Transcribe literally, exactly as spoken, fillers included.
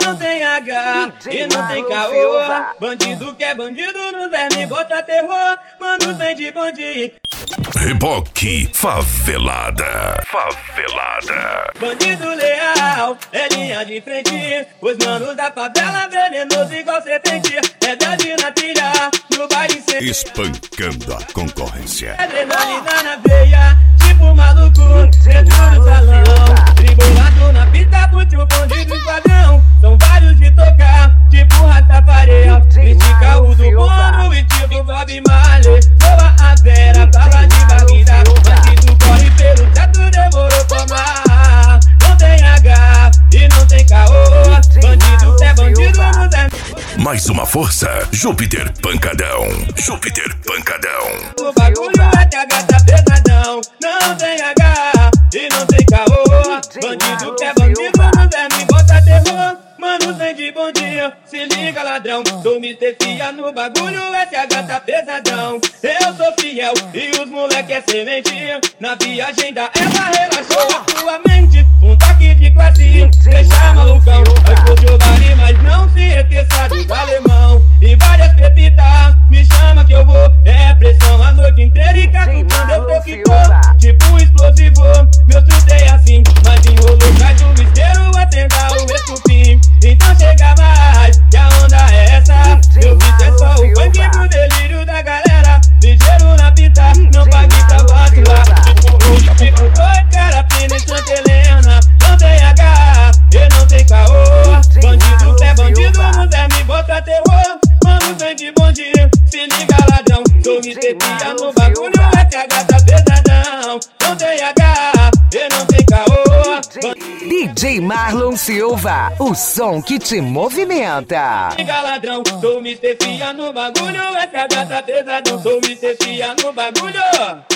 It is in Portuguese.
não tem H e não tem caô. Bandido que é bandido no verme bota terror. Mano, vem de bandinho. Reboque Favelada. Favelada. Bandido leal, é linha de frente. Os manos da favela venenoso igual serpente. É dade na trilha, no baile sem. Espancando a concorrência. Adrenalina na veia, tipo maluco, dentro do salão. Tribolado na pista, puxa o bonde do esquadrão. São vários de tocar, tipo Rastafareia. Estica o do bono e tipo Bob Marley. Soa a Vera, fala de barriga. Bandido corre pelo teto, demorou pra amar. Não tem H e não tem caô. Bandido é bandido no Zé. Mais uma força, Júpiter Pancadão. Júpiter Pancadão. O bagulho é que a gata pesadão. Não tem H e não tem caô. Bandido que é bandido no Zé, me bota terror. Mano, vem de bom dia, se liga ladrão. Sou mister Fia no bagulho, S H tá pesadão. Eu sou fiel e os moleque é semente. Na viagem da ela relaxou a sua mente. Um toque de classe, deixa malucão. Explodiu vale, mas não se esqueça do alemão. E várias pepitas, me chama que eu vou. É pressão a noite inteira e catucando eu tô que tô. Tipo explosivo, meu chute é assim. Mas enrolou, traz o isqueiro, acenda o estupim. Então chega mais, que a onda é essa. Meu vídeo é só o funk pro delírio da galera. Ligeiro na pista, não pague pra vacilar. Tipo dois, cara fina e Santa Helena. Não tem H e não tem caô. Bandido é bandido, no Zé me bota terror. Mano, vem de bom dia, se liga ladrão. Sou mister Fia no bagulho, S H tá pesadão. Não tem H e não tem caô. D J Marlon Silva, o som que te movimenta. Liga ladrão, sou mister Fia no bagulho, S H tá pesadão. Sou mister Fia no bagulho.